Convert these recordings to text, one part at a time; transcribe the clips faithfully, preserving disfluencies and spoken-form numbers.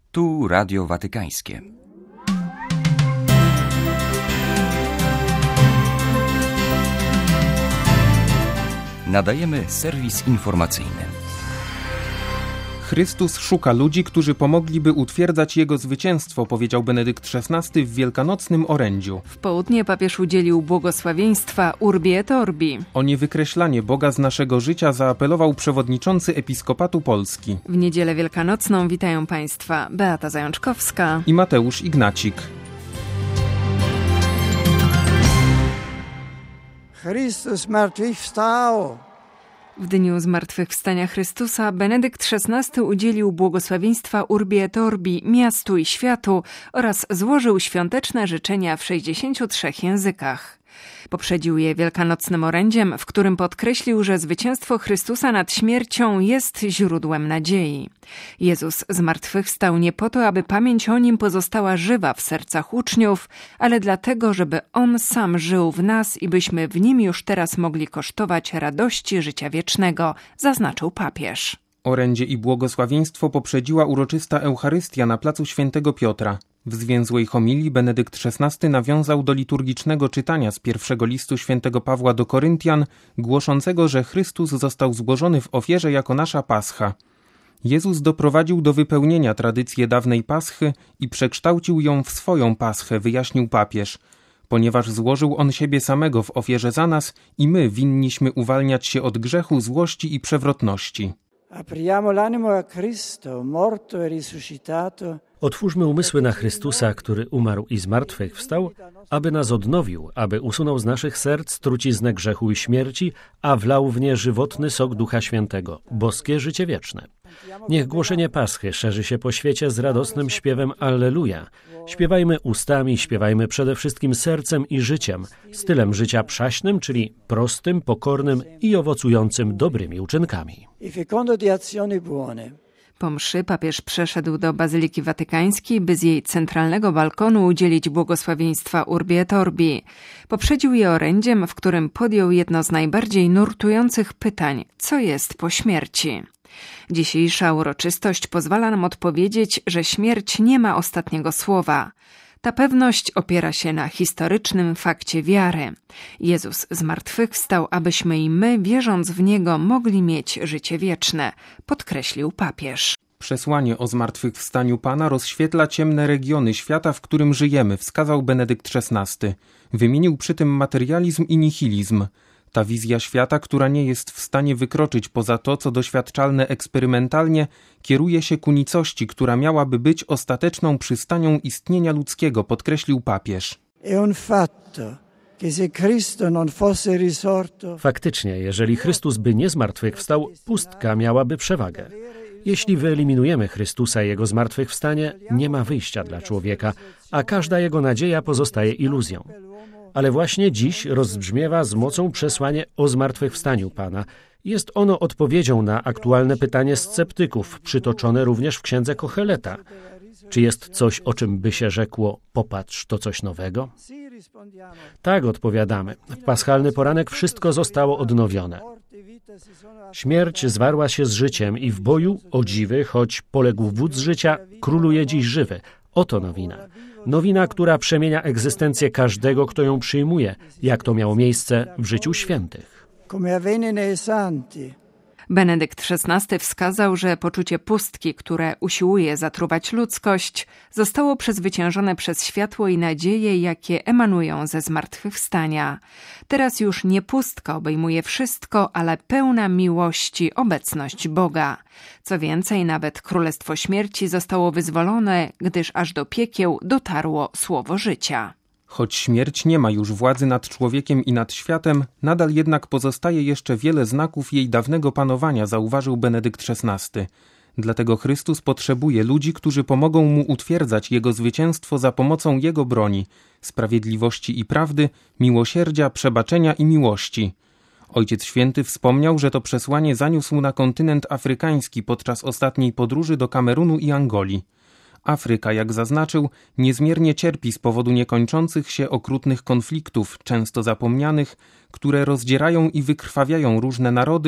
Tu Radio Watykańskie. Nadajemy serwis informacyjny. Chrystus szuka ludzi, którzy pomogliby utwierdzać Jego zwycięstwo, powiedział Benedykt szesnasty w wielkanocnym orędziu. W południe papież udzielił błogosławieństwa Urbi et Orbi. O niewykreślanie Boga z naszego życia zaapelował przewodniczący Episkopatu Polski. W niedzielę wielkanocną witają Państwa Beata Zajączkowska i Mateusz Ignacik. Chrystus zmartwychwstał. W dniu zmartwychwstania Chrystusa Benedykt szesnasty udzielił błogosławieństwa Urbi et Orbi miastu i światu oraz złożył świąteczne życzenia w sześćdziesięciu trzech językach. Poprzedził je wielkanocnym orędziem, w którym podkreślił, że zwycięstwo Chrystusa nad śmiercią jest źródłem nadziei. Jezus zmartwychwstał nie po to, aby pamięć o Nim pozostała żywa w sercach uczniów, ale dlatego, żeby On sam żył w nas i byśmy w Nim już teraz mogli kosztować radości życia wiecznego, zaznaczył papież. Orędzie i błogosławieństwo poprzedziła uroczysta Eucharystia na placu Świętego Piotra. W zwięzłej homilii Benedykt szesnasty nawiązał do liturgicznego czytania z pierwszego listu świętego Pawła do Koryntian, głoszącego, że Chrystus został złożony w ofierze jako nasza Pascha. Jezus doprowadził do wypełnienia tradycji dawnej Paschy i przekształcił ją w swoją Paschę, wyjaśnił papież, ponieważ złożył On siebie samego w ofierze za nas i my winniśmy uwalniać się od grzechu, złości i przewrotności. Apriamo l'animo a Cristo, morto e risuscitato. Otwórzmy umysły na Chrystusa, który umarł i zmartwychwstał, aby nas odnowił, aby usunął z naszych serc truciznę grzechu i śmierci, a wlał w nie żywotny sok Ducha Świętego, boskie życie wieczne. Niech głoszenie Paschy szerzy się po świecie z radosnym śpiewem Alleluja. Śpiewajmy ustami, śpiewajmy przede wszystkim sercem i życiem, stylem życia przaśnym, czyli prostym, pokornym i owocującym dobrymi uczynkami. Po mszy papież przeszedł do Bazyliki Watykańskiej, by z jej centralnego balkonu udzielić błogosławieństwa Urbi et Orbi. Poprzedził je orędziem, w którym podjął jedno z najbardziej nurtujących pytań: co jest po śmierci? Dzisiejsza uroczystość pozwala nam odpowiedzieć, że śmierć nie ma ostatniego słowa. Ta pewność opiera się na historycznym fakcie wiary. Jezus zmartwychwstał, abyśmy i my, wierząc w Niego, mogli mieć życie wieczne, podkreślił papież. Przesłanie o zmartwychwstaniu Pana rozświetla ciemne regiony świata, w którym żyjemy, wskazał Benedykt szesnasty. Wymienił przy tym materializm i nihilizm. Ta wizja świata, która nie jest w stanie wykroczyć poza to, co doświadczalne eksperymentalnie, kieruje się ku nicości, która miałaby być ostateczną przystanią istnienia ludzkiego, podkreślił papież. Faktycznie, jeżeli Chrystus by nie zmartwychwstał, pustka miałaby przewagę. Jeśli wyeliminujemy Chrystusa i Jego zmartwychwstanie, nie ma wyjścia dla człowieka, a każda jego nadzieja pozostaje iluzją. Ale właśnie dziś rozbrzmiewa z mocą przesłanie o zmartwychwstaniu Pana. Jest ono odpowiedzią na aktualne pytanie sceptyków, przytoczone również w księdze Kocheleta. Czy jest coś, o czym by się rzekło: popatrz, to coś nowego? Tak, odpowiadamy. W paschalny poranek wszystko zostało odnowione. Śmierć zwarła się z życiem i w boju, o dziwy, choć poległ wódz życia, króluje dziś żywy. Oto nowina. Nowina, która przemienia egzystencję każdego, kto ją przyjmuje, jak to miało miejsce w życiu świętych. Benedykt szesnasty wskazał, że poczucie pustki, które usiłuje zatruwać ludzkość, zostało przezwyciężone przez światło i nadzieję, jakie emanują ze zmartwychwstania. Teraz już nie pustka obejmuje wszystko, ale pełna miłości obecność Boga. Co więcej, nawet Królestwo Śmierci zostało wyzwolone, gdyż aż do piekieł dotarło słowo życia. Choć śmierć nie ma już władzy nad człowiekiem i nad światem, nadal jednak pozostaje jeszcze wiele znaków jej dawnego panowania, zauważył Benedykt szesnasty. Dlatego Chrystus potrzebuje ludzi, którzy pomogą Mu utwierdzać Jego zwycięstwo za pomocą Jego broni, sprawiedliwości i prawdy, miłosierdzia, przebaczenia i miłości. Ojciec Święty wspomniał, że to przesłanie zaniósł na kontynent afrykański podczas ostatniej podróży do Kamerunu i Angolii. Afryka, jak zaznaczył, niezmiernie cierpi z powodu niekończących się okrutnych konfliktów, często zapomnianych, które rozdzierają i wykrwawiają różne narody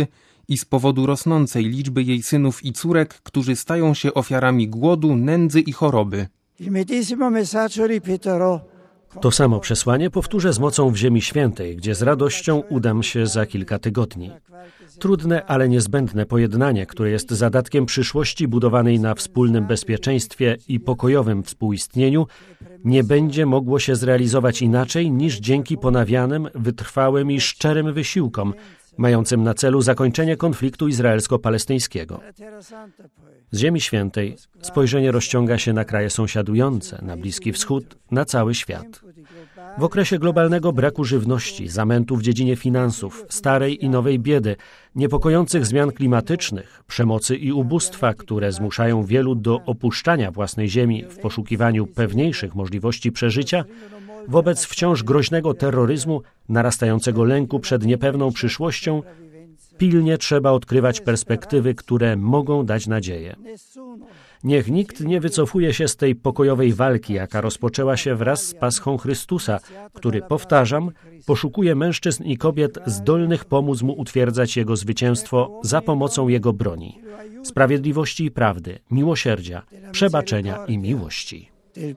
i z powodu rosnącej liczby jej synów i córek, którzy stają się ofiarami głodu, nędzy i choroby. Il medesimo messaggio ripeterò. To samo przesłanie powtórzę z mocą w Ziemi Świętej, gdzie z radością udam się za kilka tygodni. Trudne, ale niezbędne pojednanie, które jest zadatkiem przyszłości budowanej na wspólnym bezpieczeństwie i pokojowym współistnieniu, nie będzie mogło się zrealizować inaczej niż dzięki ponawianym, wytrwałym i szczerym wysiłkom, mającym na celu zakończenie konfliktu izraelsko-palestyńskiego. Z Ziemi Świętej spojrzenie rozciąga się na kraje sąsiadujące, na Bliski Wschód, na cały świat. W okresie globalnego braku żywności, zamętu w dziedzinie finansów, starej i nowej biedy, niepokojących zmian klimatycznych, przemocy i ubóstwa, które zmuszają wielu do opuszczania własnej ziemi w poszukiwaniu pewniejszych możliwości przeżycia, wobec wciąż groźnego terroryzmu, narastającego lęku przed niepewną przyszłością, pilnie trzeba odkrywać perspektywy, które mogą dać nadzieję. Niech nikt nie wycofuje się z tej pokojowej walki, jaka rozpoczęła się wraz z Paschą Chrystusa, który, powtarzam, poszukuje mężczyzn i kobiet zdolnych pomóc mu utwierdzać jego zwycięstwo za pomocą jego broni, sprawiedliwości i prawdy, miłosierdzia, przebaczenia i miłości.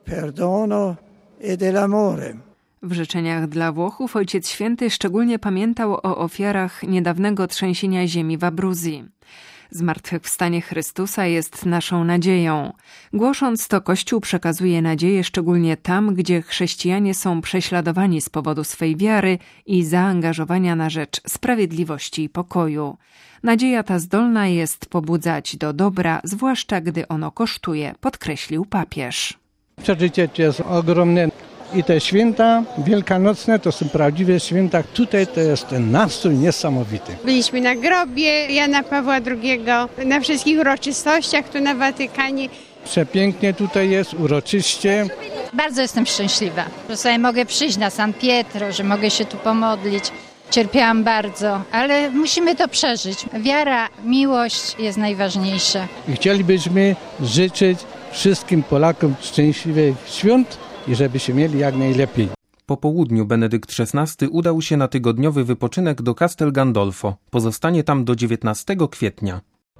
W życzeniach dla Włochów Ojciec Święty szczególnie pamiętał o ofiarach niedawnego trzęsienia ziemi w Abruzji. Zmartwychwstanie Chrystusa jest naszą nadzieją. Głosząc to, Kościół przekazuje nadzieję szczególnie tam, gdzie chrześcijanie są prześladowani z powodu swej wiary i zaangażowania na rzecz sprawiedliwości i pokoju. Nadzieja ta zdolna jest pobudzać do dobra, zwłaszcza gdy ono kosztuje, podkreślił papież. Przeżycie jest ogromne. I te święta wielkanocne to są prawdziwe święta. Tutaj to jest ten nastrój niesamowity. Byliśmy na grobie Jana Pawła drugiego, na wszystkich uroczystościach tu na Watykanie. Przepięknie tutaj jest, uroczyście. Bardzo jestem szczęśliwa, że sobie mogę przyjść na San Pietro, że mogę się tu pomodlić. Cierpiałam bardzo, ale musimy to przeżyć. Wiara, miłość jest najważniejsza. I chcielibyśmy życzyć wszystkim Polakom szczęśliwych świąt i żeby się mieli jak najlepiej. Po południu Benedykt szesnasty udał się na tygodniowy wypoczynek do Castel Gandolfo. Pozostanie tam do dziewiętnastego kwietnia.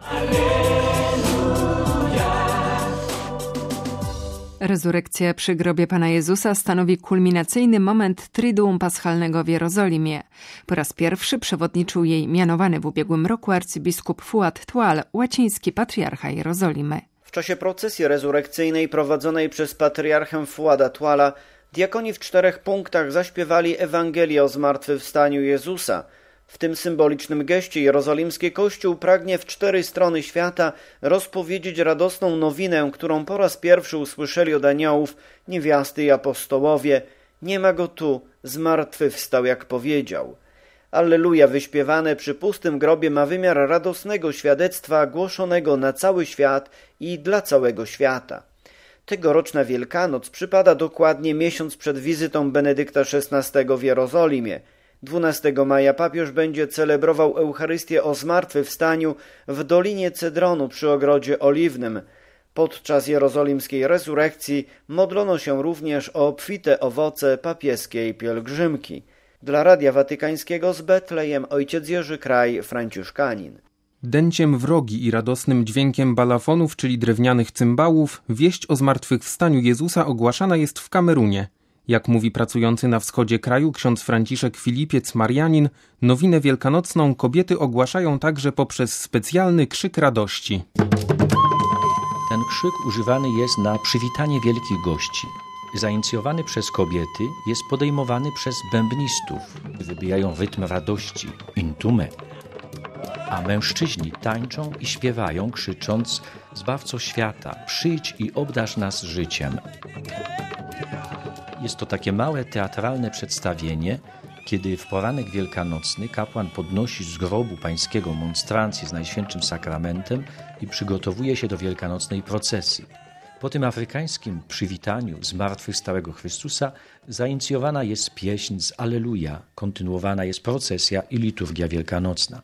Rezurekcja przy grobie Pana Jezusa stanowi kulminacyjny moment Triduum Paschalnego w Jerozolimie. Po raz pierwszy przewodniczył jej mianowany w ubiegłym roku arcybiskup Fuad Tual, łaciński patriarcha Jerozolimy. W czasie procesji rezurekcyjnej prowadzonej przez patriarchę Fuada Tuala diakoni w czterech punktach zaśpiewali Ewangelię o zmartwychwstaniu Jezusa. W tym symbolicznym geście jerozolimski Kościół pragnie w cztery strony świata rozpowiedzieć radosną nowinę, którą po raz pierwszy usłyszeli od aniołów niewiasty i apostołowie. Nie ma go tu, zmartwychwstał, jak powiedział. Alleluja wyśpiewane przy pustym grobie ma wymiar radosnego świadectwa głoszonego na cały świat i dla całego świata. Tegoroczna Wielkanoc przypada dokładnie miesiąc przed wizytą Benedykta szesnastego w Jerozolimie. dwunastego maja papież będzie celebrował Eucharystię o zmartwychwstaniu w Dolinie Cedronu przy Ogrodzie Oliwnym. Podczas jerozolimskiej rezurekcji modlono się również o obfite owoce papieskiej pielgrzymki. Dla Radia Watykańskiego z Betlejem ojciec Jerzy Kraj, franciszkanin. Dęciem wrogi i radosnym dźwiękiem balafonów, czyli drewnianych cymbałów, wieść o zmartwychwstaniu Jezusa ogłaszana jest w Kamerunie. Jak mówi pracujący na wschodzie kraju ksiądz Franciszek Filipiec Marianin, nowinę wielkanocną kobiety ogłaszają także poprzez specjalny krzyk radości. Ten krzyk używany jest na przywitanie wielkich gości. Zainicjowany przez kobiety, jest podejmowany przez bębnistów. Wybijają rytm radości, intume. A mężczyźni tańczą i śpiewają, krzycząc: Zbawco świata, przyjdź i obdarz nas życiem. Jest to takie małe teatralne przedstawienie, kiedy w poranek wielkanocny kapłan podnosi z grobu pańskiego monstrancję z Najświętszym Sakramentem i przygotowuje się do wielkanocnej procesji. Po tym afrykańskim przywitaniu zmartwychwstałego Chrystusa zainicjowana jest pieśń z Alleluja, kontynuowana jest procesja i liturgia wielkanocna.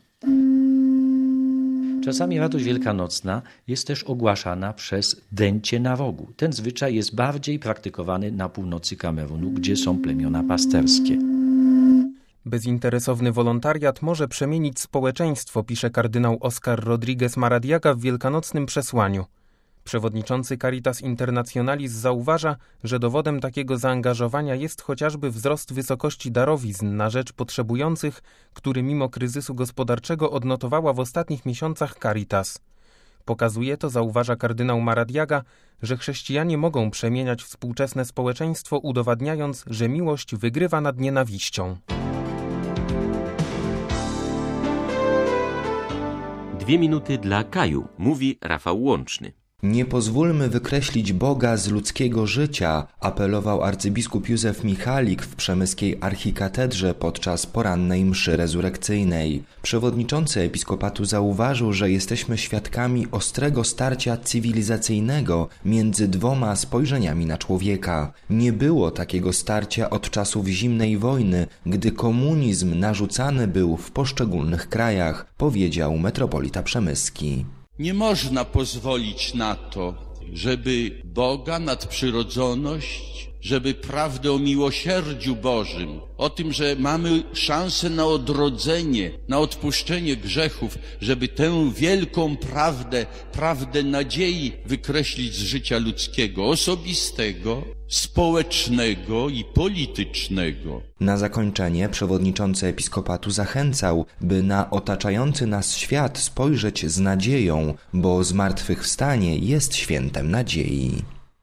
Czasami radość wielkanocna jest też ogłaszana przez dęcie na rogu. Ten zwyczaj jest bardziej praktykowany na północy Kamerunu, gdzie są plemiona pasterskie. Bezinteresowny wolontariat może przemienić społeczeństwo, pisze kardynał Oscar Rodriguez Maradiaga w wielkanocnym przesłaniu. Przewodniczący Caritas Internationalis zauważa, że dowodem takiego zaangażowania jest chociażby wzrost wysokości darowizn na rzecz potrzebujących, który mimo kryzysu gospodarczego odnotowała w ostatnich miesiącach Caritas. Pokazuje to, zauważa kardynał Maradiaga, że chrześcijanie mogą przemieniać współczesne społeczeństwo, udowadniając, że miłość wygrywa nad nienawiścią. Dwie minuty dla Kaju, mówi Rafał Łączny. Nie pozwólmy wykreślić Boga z ludzkiego życia, apelował arcybiskup Józef Michalik w przemyskiej archikatedrze podczas porannej mszy rezurekcyjnej. Przewodniczący episkopatu zauważył, że jesteśmy świadkami ostrego starcia cywilizacyjnego między dwoma spojrzeniami na człowieka. Nie było takiego starcia od czasów zimnej wojny, gdy komunizm narzucany był w poszczególnych krajach, powiedział metropolita przemyski. Nie można pozwolić na to, żeby Boga, nadprzyrodzoność, żeby prawdę o miłosierdziu Bożym, o tym, że mamy szansę na odrodzenie, na odpuszczenie grzechów, żeby tę wielką prawdę, prawdę nadziei wykreślić z życia ludzkiego, osobistego, społecznego i politycznego. Na zakończenie przewodniczący episkopatu zachęcał, by na otaczający nas świat spojrzeć z nadzieją, bo zmartwychwstanie jest świętem nadziei.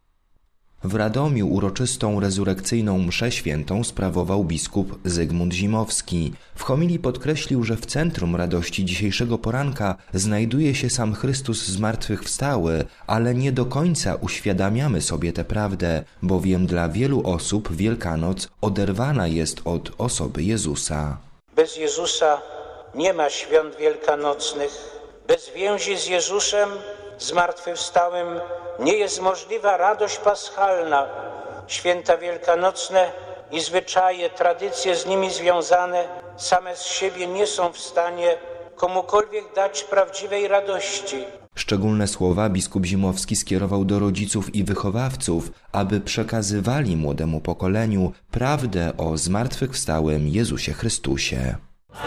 W Radomiu uroczystą rezurekcyjną mszę świętą sprawował biskup Zygmunt Zimowski. W homilii podkreślił, że w centrum radości dzisiejszego poranka znajduje się sam Chrystus zmartwychwstały, ale nie do końca uświadamiamy sobie tę prawdę, bowiem dla wielu osób Wielkanoc oderwana jest od osoby Jezusa. Bez Jezusa nie ma świąt wielkanocnych. Bez więzi z Jezusem zmartwychwstałym nie jest możliwa radość paschalna. Święta wielkanocne i zwyczaje, tradycje z nimi związane same z siebie nie są w stanie komukolwiek dać prawdziwej radości. Szczególne słowa biskup Zimowski skierował do rodziców i wychowawców, aby przekazywali młodemu pokoleniu prawdę o zmartwychwstałym Jezusie Chrystusie.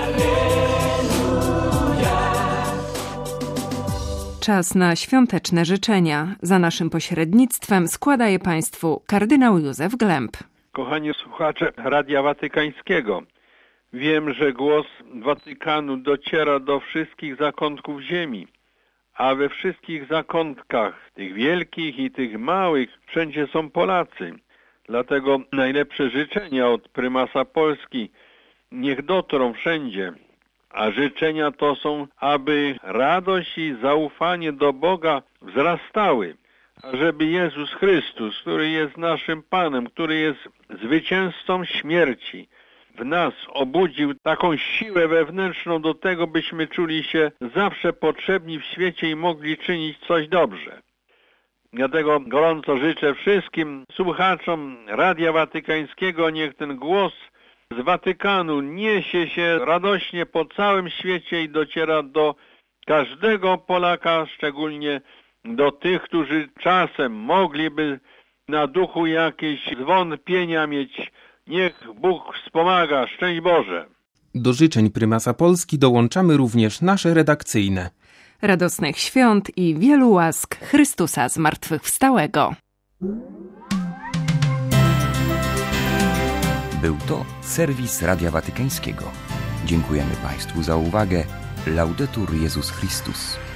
Czas na świąteczne życzenia. Za naszym pośrednictwem składa je Państwu kardynał Józef Glemp. Kochani słuchacze Radia Watykańskiego, wiem, że głos Watykanu dociera do wszystkich zakątków ziemi, a we wszystkich zakątkach, tych wielkich i tych małych, wszędzie są Polacy. Dlatego najlepsze życzenia od prymasa Polski niech dotrą wszędzie. A życzenia to są, aby radość i zaufanie do Boga wzrastały, ażeby Jezus Chrystus, który jest naszym Panem, który jest zwycięzcą śmierci, w nas obudził taką siłę wewnętrzną do tego, byśmy czuli się zawsze potrzebni w świecie i mogli czynić coś dobrze. Dlatego gorąco życzę wszystkim słuchaczom Radia Watykańskiego, niech ten głos z Watykanu niesie się radośnie po całym świecie i dociera do każdego Polaka, szczególnie do tych, którzy czasem mogliby na duchu jakieś zwątpienia mieć. Niech Bóg wspomaga. Szczęść Boże. Do życzeń prymasa Polski dołączamy również nasze redakcyjne. Radosnych świąt i wielu łask Chrystusa zmartwychwstałego. Był to serwis Radia Watykańskiego. Dziękujemy Państwu za uwagę. Laudetur Jezus Chrystus.